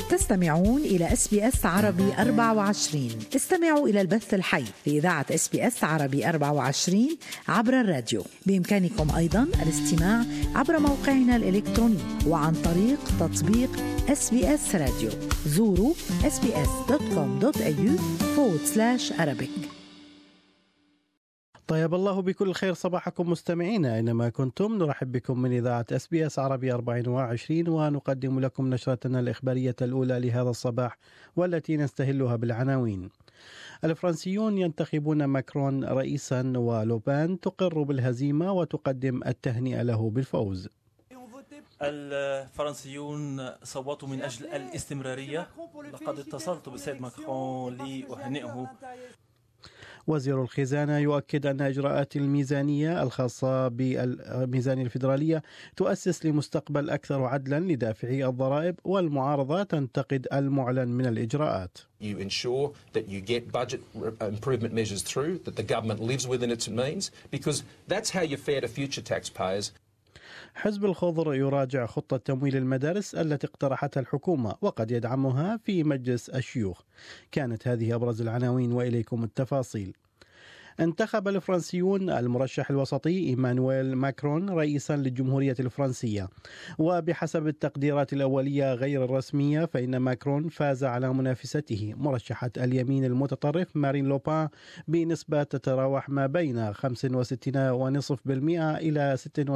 تستمعون إلى SBS عربي 24. استمعوا إلى البث الحي لإذاعة SBS عربي 24 عبر الراديو. بإمكانكم أيضا الاستماع عبر موقعنا الإلكتروني وعن طريق تطبيق SBS راديو. زوروا sbs.com.au/Arabic. طيب الله بكل خير صباحكم مستمعينا أينما كنتم. نرحب بكم من إذاعة SBS عربي 24 ونقدم لكم نشرتنا الإخبارية الأولى لهذا الصباح والتي نستهلها بالعناوين. الفرنسيون ينتخبون ماكرون رئيسا ولوبان تقر بالهزيمة وتقدم التهنئة له بالفوز. الفرنسيون صوتوا من أجل الاستمرارية. لقد اتصلت بالسيد ماكرون لأهنئه. وزير الخزانة يؤكد أن إجراءات الميزانية الخاصة بالميزانية الفيدرالية تؤسس لمستقبل أكثر عدلا لدافعي الضرائب، والمعارضة تنتقد المعلن من الإجراءات. You ensure that you get budget improvement measures through, that the government lives within its means, because that's how you're fair to future taxpayers. حزب الخضر يراجع خطة تمويل المدارس التي اقترحتها الحكومة وقد يدعمها في مجلس الشيوخ. كانت هذه أبرز العناوين وإليكم التفاصيل. انتخب الفرنسيون المرشح الوسطي إيمانويل ماكرون رئيسا للجمهورية الفرنسية، وبحسب التقديرات الأولية غير الرسمية فإن ماكرون فاز على منافسته مرشحة اليمين المتطرف مارين لوبان بنسبة تتراوح ما بين 65.5% إلى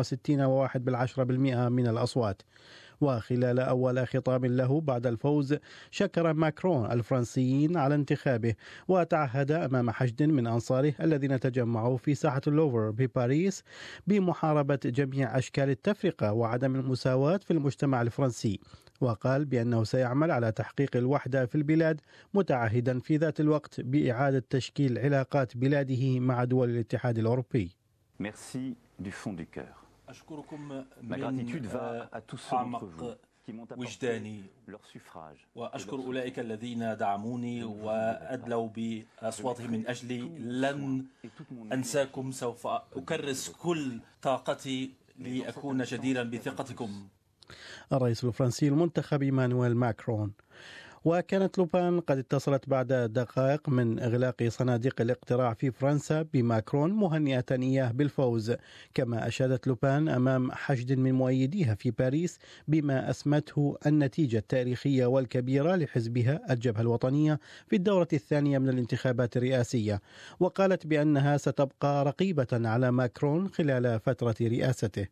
66.1% من الأصوات. وخلال أول خطاب له بعد الفوز شكر ماكرون الفرنسيين على انتخابه، وتعهد أمام حشد من أنصاره الذين تجمعوا في ساحة اللوفر بباريس بمحاربة جميع أشكال التفرقة وعدم المساواة في المجتمع الفرنسي، وقال بأنه سيعمل على تحقيق الوحدة في البلاد، متعهدا في ذات الوقت بإعادة تشكيل علاقات بلاده مع دول الاتحاد الأوروبي. Merci du fond du cœur. أشكركم من أعمق وجداني، وأشكر أولئك الذين دعموني وأدلوا بأصواتهم من أجلي. لن أنساكم، سوف أكرس كل طاقتي لأكون جديرا بثقتكم. الرئيس الفرنسي المنتخب إيمانويل ماكرون. وكانت لوبان قد اتصلت بعد دقائق من إغلاق صناديق الاقتراع في فرنسا بماكرون مهنئة إياه بالفوز، كما أشادت لوبان أمام حشد من مؤيديها في باريس بما أسمته النتيجة التاريخية والكبيرة لحزبها الجبهة الوطنية في الدورة الثانية من الانتخابات الرئاسية، وقالت بأنها ستبقى رقيبة على ماكرون خلال فترة رئاسته.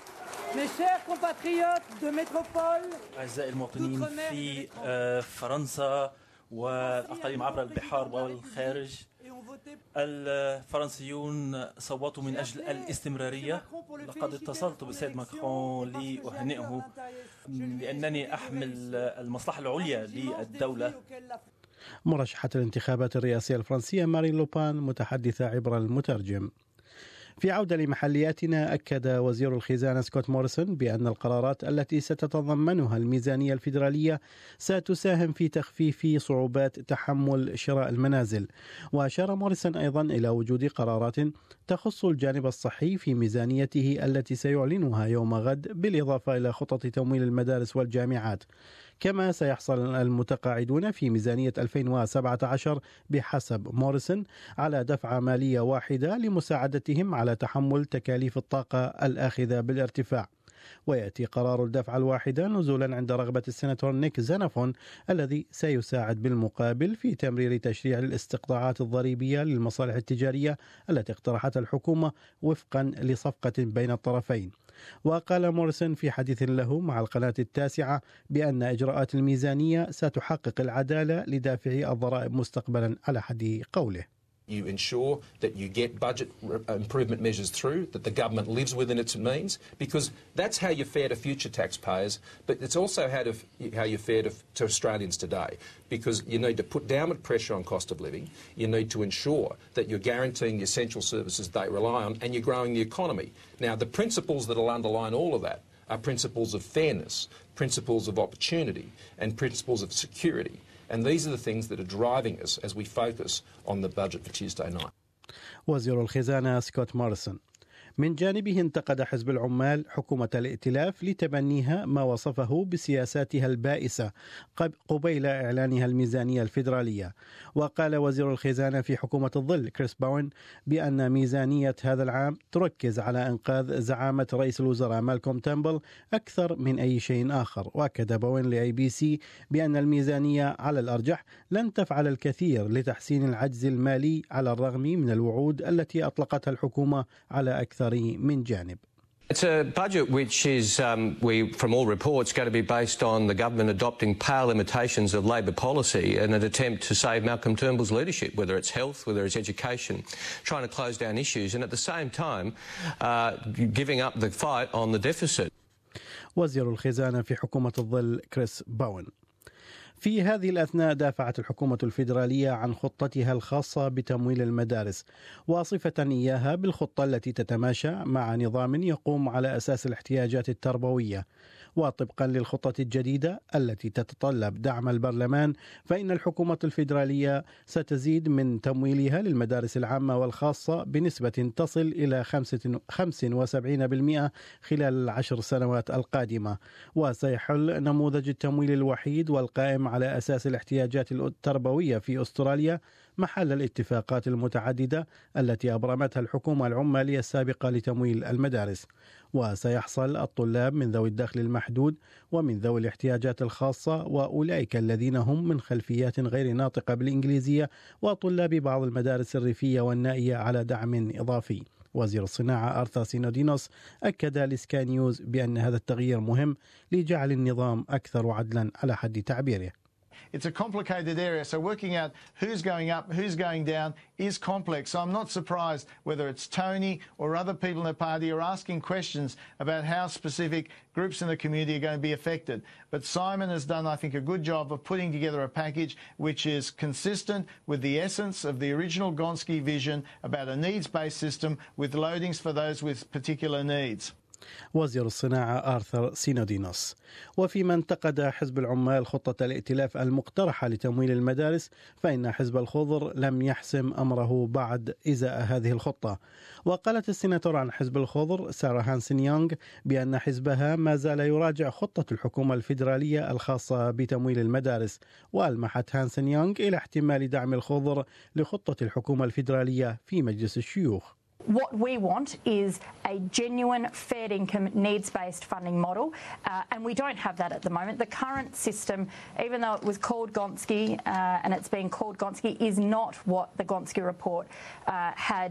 أعزائي المواطنين في فرنسا والأقاليم عبر البحار والخارج، الفرنسيون صوتوا من أجل الاستمرارية. لقد اتصلت بالسيد ماكرون لأهنئه لأنني أحمل المصلحة العليا للدولة. مرشحة الانتخابات الرئاسية الفرنسية مارين لوبان متحدثة عبر المترجم. في عودة لمحلياتنا، أكد وزير الخزانة سكوت موريسون بأن القرارات التي ستتضمنها الميزانية الفيدرالية ستساهم في تخفيف صعوبات تحمل شراء المنازل. وأشار موريسون أيضا إلى وجود قرارات تخص الجانب الصحي في ميزانيته التي سيعلنها يوم غد، بالإضافة إلى خطط تمويل المدارس والجامعات. كما سيحصل المتقاعدون في ميزانية 2017 بحسب موريسون على دفعة مالية واحدة لمساعدتهم على تحمل تكاليف الطاقة الآخذة بالارتفاع. ويأتي قرار الدفعة الواحدة نزولا عند رغبة السيناتور نيك زانافون الذي سيساعد بالمقابل في تمرير تشريع الاستقطاعات الضريبية للمصالح التجارية التي اقترحتها الحكومة وفقا لصفقة بين الطرفين. وقال موريسون في حديث له مع القناة التاسعة بأن إجراءات الميزانية ستحقق العدالة لدافعي الضرائب مستقبلا، على حد قوله. You ensure that you get budget improvement measures through, that the government lives within its means, because that's how you're fair to future taxpayers, but it's also how you're fair to Australians today, because you need to put downward pressure on cost of living, you need to ensure that you're guaranteeing the essential services they rely on, and you're growing the economy. Now, the principles that will underline all of that are principles of fairness, principles of opportunity, and principles of security. And these are the things that are driving us as we focus on the budget for Tuesday night. وزير الخزانة سكوت موريسون. من جانبه انتقد حزب العمال حكومة الائتلاف لتبنيها ما وصفه بسياساتها البائسة قبيل إعلانها الميزانية الفيدرالية. وقال وزير الخزانة في حكومة الظل كريس باون بأن ميزانية هذا العام تركز على إنقاذ زعامة رئيس الوزراء مالكوم تامبل أكثر من أي شيء آخر. وأكد باون لABC بأن الميزانية على الأرجح لن تفعل الكثير لتحسين العجز المالي على الرغم من الوعود التي أطلقتها الحكومة على أكثر من جانب. It's a budget which is, from all reports, going to be based on the government adopting pale imitations of Labor policy in an attempt to save Malcolm Turnbull's leadership, whether it's health, whether it's education, trying to close down issues, and at the same time giving up the fight on the deficit. وزير الخزانة في حكومة الظل كريس باون. في هذه الأثناء دافعت الحكومة الفيدرالية عن خطتها الخاصة بتمويل المدارس، واصفة إياها بالخطة التي تتماشى مع نظام يقوم على أساس الاحتياجات التربوية. وطبقا للخطة الجديدة التي تتطلب دعم البرلمان، فإن الحكومة الفيدرالية ستزيد من تمويلها للمدارس العامة والخاصة بنسبة تصل إلى 75% خلال 10 سنوات القادمة. وسيحل نموذج التمويل الوحيد والقائم على أساس الاحتياجات التربوية في أستراليا محل الاتفاقات المتعددة التي أبرمتها الحكومة العمالية السابقة لتمويل المدارس. وسيحصل الطلاب من ذوي الدخل المحدود ومن ذوي الاحتياجات الخاصة وأولئك الذين هم من خلفيات غير ناطقة بالإنجليزية وطلاب بعض المدارس الريفية والنائية على دعم إضافي. وزير الصناعة آرثر سينودينوس أكد لسكاي نيوز بأن هذا التغيير مهم لجعل النظام أكثر عدلا على حد تعبيره. It's a complicated area, so working out who's going up, who's going down is complex. So I'm not surprised whether it's Tony or other people in the party are asking questions about how specific groups in the community are going to be affected. But Simon has done, I think, a good job of putting together a package which is consistent with the essence of the original Gonski vision about a needs-based system with loadings for those with particular needs. وزير الصناعة آرثر سينودينوس. وفيما انتقد حزب العمال خطة الائتلاف المقترحة لتمويل المدارس، فإن حزب الخضر لم يحسم أمره بعد إزاء هذه الخطة. وقالت السيناتور عن حزب الخضر سارة هانسن يونغ بأن حزبها ما زال يراجع خطة الحكومة الفيدرالية الخاصة بتمويل المدارس. وألمحت هانسن يونغ إلى احتمال دعم الخضر لخطة الحكومة الفيدرالية في مجلس الشيوخ. What we want is a genuine, fair income, needs-based funding model, and we don't have that at the moment. The current system, even though it was called Gonski and it's being called Gonski, is not what the Gonski report had,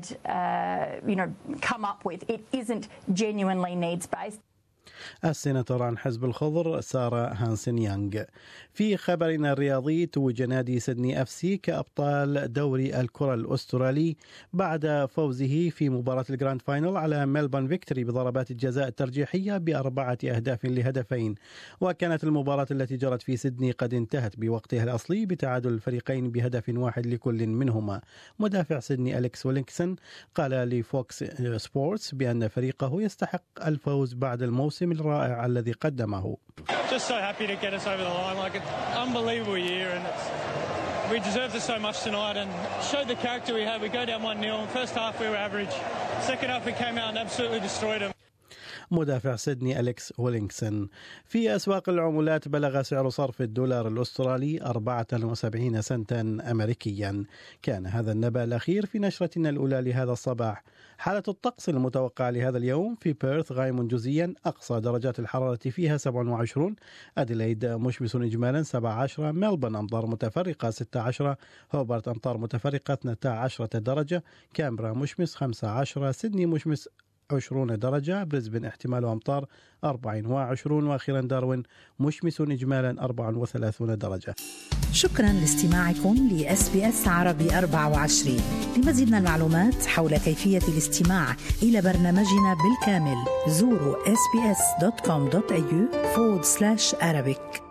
come up with. It isn't genuinely needs-based. السيناتور عن حزب الخضر سارة هانسن يونغ. في خبرنا الرياضي، توج نادي سيدني FC كأبطال دوري الكرة الأسترالي بعد فوزه في مباراة الجراند فاينل على ميلبورن فيكتوري بضربات الجزاء الترجيحية ب4 أهداف لهدفين. وكانت المباراة التي جرت في سيدني قد انتهت بوقتها الأصلي بتعادل الفريقين بهدف واحد لكل منهما. مدافع سيدني أليكس ويلينغسون قال لفوكس سبورتس بأن فريقه يستحق الفوز بعد الموسم الرائع الذي قدمه. Just so happy to get us over the line. Like, it's an unbelievable year, and we deserved it so much tonight and showed the character we had. We go down 1-0. First half we were average. Second half we came out and absolutely destroyed them. مدافع سيدني أليكس ويلينغسون. في أسواق العملات بلغ سعر صرف الدولار الأسترالي 74 سنتا أمريكيا. كان هذا النبأ الأخير في نشرتنا الأولى لهذا الصباح. حالة الطقس المتوقعة لهذا اليوم: في بيرث غائم جزئيا، أقصى درجات الحرارة فيها 27. أديلايد مشمس إجمالا 17. ملبورن أمطار متفرقة 16. هوبارت أمطار متفرقة 12 درجة. كامبرا مشمس 15. سيدني مشمس 20 درجة. بريسبن احتمال أمطار 24. وأخيرا داروين مشمس إجمالا 34 درجة. شكرا لاستماعكم لSBS عربي 24. لمزيد من المعلومات حول كيفية الاستماع إلى برنامجنا بالكامل زوروا sbs.com.au/Arabic.